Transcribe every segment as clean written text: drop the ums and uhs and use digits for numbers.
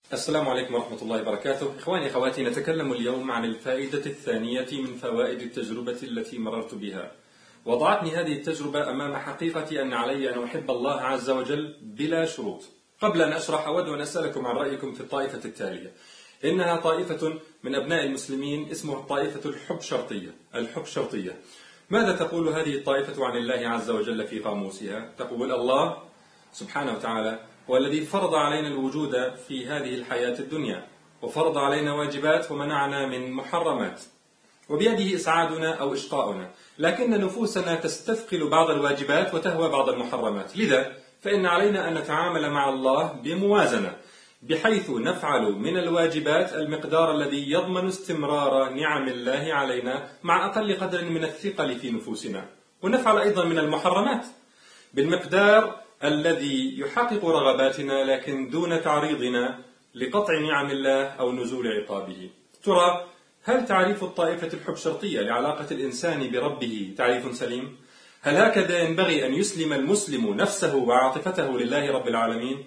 السلام عليكم ورحمة الله وبركاته. إخواني أخواتي، نتكلم اليوم عن الفائدة الثانية من فوائد التجربة التي مررت بها. وضعتني هذه التجربة أمام حقيقة أن علي أن أحب الله عز وجل بلا شروط. قبل أن أشرح أود أن أسألكم عن رأيكم في الطائفة التالية. إنها طائفة من أبناء المسلمين اسمها طائفة الحب شرطية. الحب شرطية. ماذا تقول هذه الطائفة عن الله عز وجل في قاموسها؟ تقول: الله سبحانه وتعالى هو الذي فرض علينا الوجود في هذه الحياة الدنيا، وفرض علينا واجبات ومنعنا من محرمات، وبيده إسعادنا أو إشقاؤنا، لكن نفوسنا تستثقل بعض الواجبات وتهوى بعض المحرمات. لذا فإن علينا أن نتعامل مع الله بموازنة، بحيث نفعل من الواجبات المقدار الذي يضمن استمرار نعم الله علينا مع أقل قدر من الثقل في نفوسنا، ونفعل أيضا من المحرمات بالمقدار الذي يحقق رغباتنا لكن دون تعريضنا لقطع نعم الله أو نزول عقابه. ترى، هل تعريف الطائفة الحب شرطية لعلاقة الإنسان بربه تعريف سليم؟ هل هكذا ينبغي أن يسلم المسلم نفسه وعاطفته لله رب العالمين؟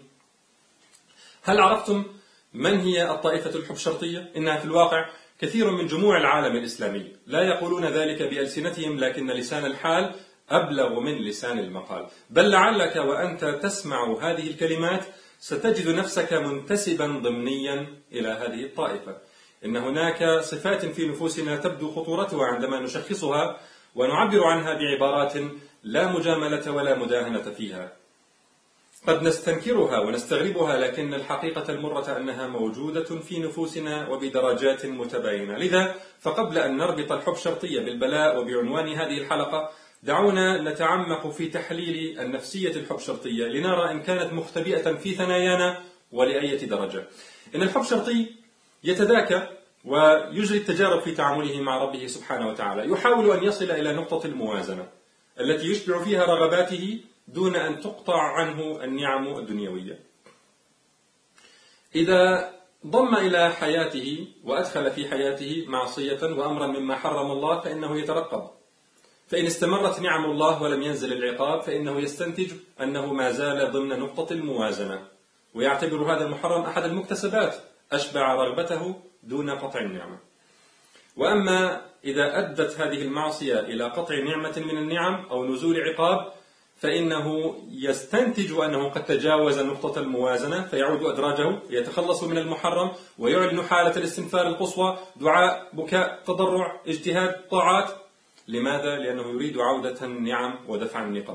هل عرفتم من هي الطائفة الحب شرطية؟ إنها في الواقع كثير من جموع العالم الإسلامي، لا يقولون ذلك بألسنتهم، لكن لسان الحال أبلغ من لسان المقال. بل لعلك وأنت تسمع هذه الكلمات ستجد نفسك منتسبا ضمنيا إلى هذه الطائفة. إن هناك صفات في نفوسنا تبدو خطورتها عندما نشخصها ونعبر عنها بعبارات لا مجاملة ولا مداهنة فيها. قد نستنكرها ونستغربها، لكن الحقيقة المرة أنها موجودة في نفوسنا وبدرجات متباينة. لذا فقبل أن نربط الحب شرطية بالبلاء وبعنوان هذه الحلقة، دعونا نتعمق في تحليل النفسية الحب شرطية لنرى إن كانت مختبئة في ثنايانا ولأية درجة. إن الحب شرطي يتذاكى ويجري التجارب في تعامله مع ربه سبحانه وتعالى، يحاول أن يصل إلى نقطة الموازنة التي يشبع فيها رغباته دون أن تقطع عنه النعم الدنيوية. إذا ضم إلى حياته وأدخل في حياته معصية وأمرا مما حرم الله فإنه يترقب، فإن استمرت نعم الله ولم ينزل العقاب فإنه يستنتج أنه ما زال ضمن نقطة الموازنة، ويعتبر هذا المحرم أحد المكتسبات أشبع رغبته دون قطع النعمة. وأما إذا أدت هذه المعصية إلى قطع نعمة من النعم أو نزول عقاب فإنه يستنتج أنه قد تجاوز نقطة الموازنة، فيعود أدراجه يتخلص من المحرم ويعلن حالة الاستنفار القصوى: دعاء، بكاء، تضرع، اجتهاد، طاعات. لماذا؟ لأنه يريد عودة النعم ودفع النقم.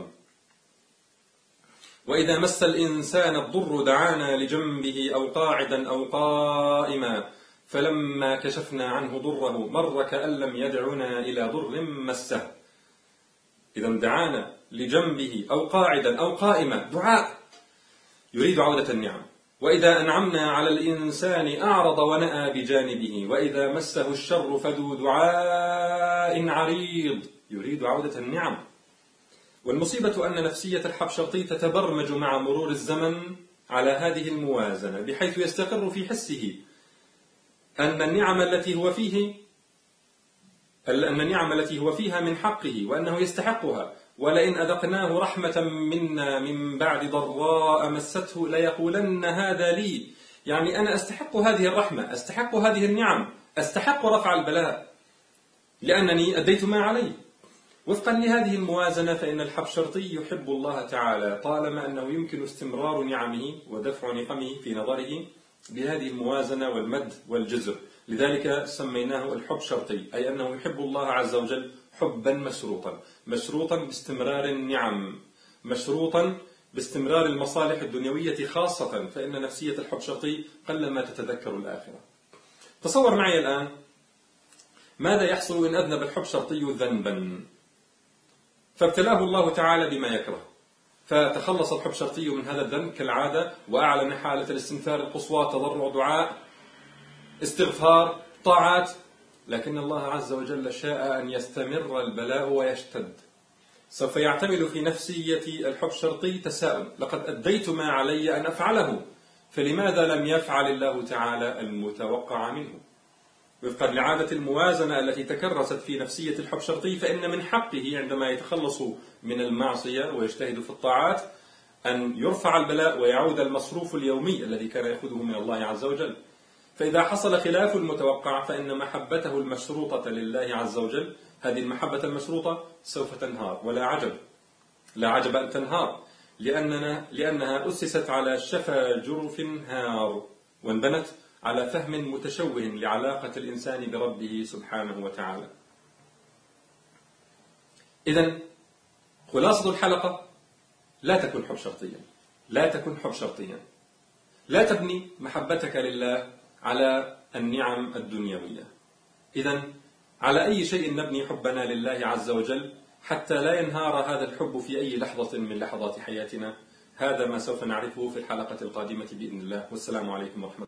وإذا مس الإنسان الضر دعانا لجنبه أو قاعدا أو قائما فلما كشفنا عنه ضره مر كأن لم يدعنا إلى ضر مسه. إذا دعانا لجنبه أو قاعدا أو قائما، دعاء، يريد عودة النعم. وإذا أنعمنا على الإنسان أعرض ونأى بجانبه، وإذا مسه الشر فذو دعاء عريض، يريد عودة النعم. والمصيبة أن نفسية الحب شرطي تتبرمج مع مرور الزمن على هذه الموازنة، بحيث يستقر في حسه أن النعم التي هو فيها من حقه وأنه يستحقها، ولئن أذقناه رحمة منا من بعد ضراء مسته ليقولن هذا لي. يعني أنا أستحق هذه الرحمة، أستحق هذه النعم، أستحق رفع البلاء لأنني أديت ما علي. وفقا لهذه الموازنة فإن الحب شرطي يحب الله تعالى طالما أنه يمكن استمرار نعمه ودفع نقمه في نظره بهذه الموازنة والمد والجزر. لذلك سميناه الحب شرطي، أي أنه يحب الله عز وجل حبا مشروطا باستمرار النعم، مشروطا باستمرار المصالح الدنيوية خاصة، فإن نفسية الحب شرطي قلما تتذكر الآخرة. تصور معي الآن ماذا يحصل إن أذنب الحب شرطي ذنبا فابتلاه الله تعالى بما يكره، فتخلص الحب شرطي من هذا الذنب كالعادة وأعلن حالة الاستنفار القصوى: تضرع، دعاء، استغفار، طاعات. لكن الله عز وجل شاء أن يستمر البلاء ويشتد، سوف يعتمد في نفسية الحب شرطي تساؤل: لقد أديت ما علي أن أفعله، فلماذا لم يفعل الله تعالى المتوقع منه؟ وفقا لعادة الموازنة التي تكرست في نفسية الحب شرطي، فإن من حقه عندما يتخلص من المعصية ويجتهد في الطاعات أن يرفع البلاء ويعود المصروف اليومي الذي كان يأخذه من الله عز وجل. فإذا حصل خلاف المتوقع فإن محبته المشروطة لله عز وجل، هذه المحبة المشروطة سوف تنهار، ولا عجب، لا عجب أن تنهار، لأنها أسست على شفا جرف هار، وانبنت على فهم متشوه لعلاقة الإنسان بربه سبحانه وتعالى. إذن خلاصة الحلقة: لا تكن حب شرطيا، لا تكن حب شرطيا، لا تبني محبتك لله على النعم الدنيوية. إذن على أي شيء نبني حبنا لله عز وجل حتى لا ينهار هذا الحب في أي لحظة من لحظات حياتنا؟ هذا ما سوف نعرفه في الحلقة القادمة بإذن الله، والسلام عليكم ورحمة الله.